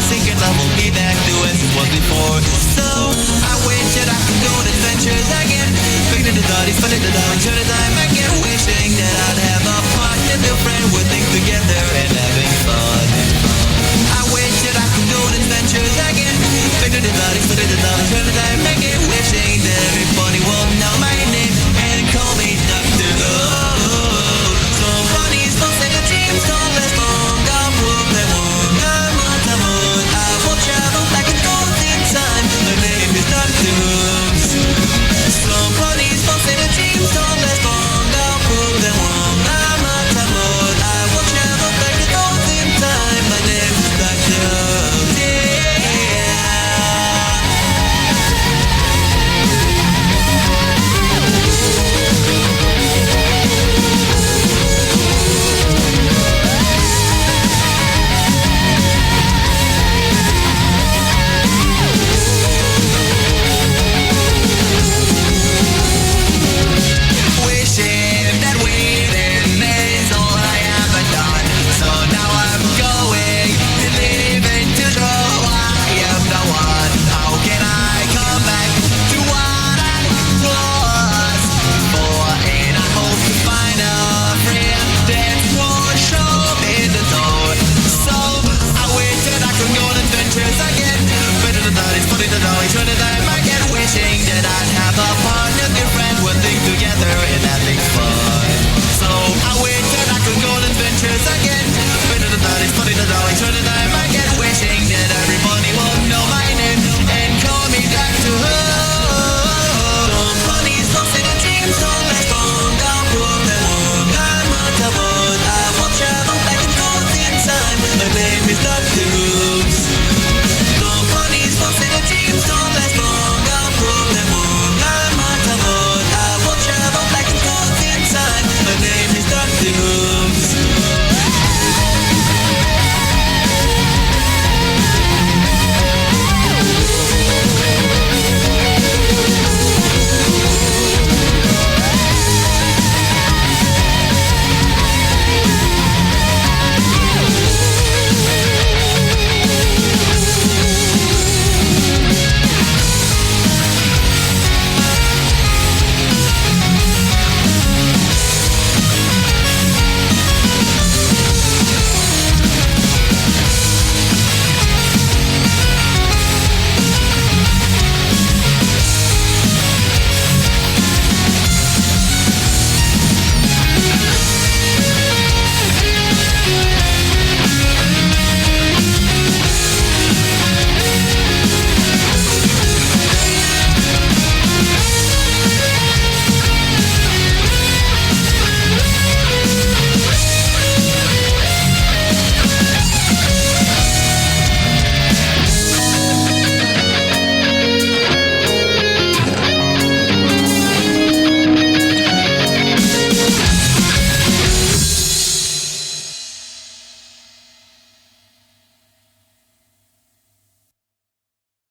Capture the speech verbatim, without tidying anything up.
thinking love will be back to as it was before. So I wish that I could go on adventures again. Figure the daddy, fun it the daddy, turn the time again. Wishing that I'd have a partner, a friend with things together and having fun. I wish that I could go on adventures again. Figure the daddy, fun it the daddy,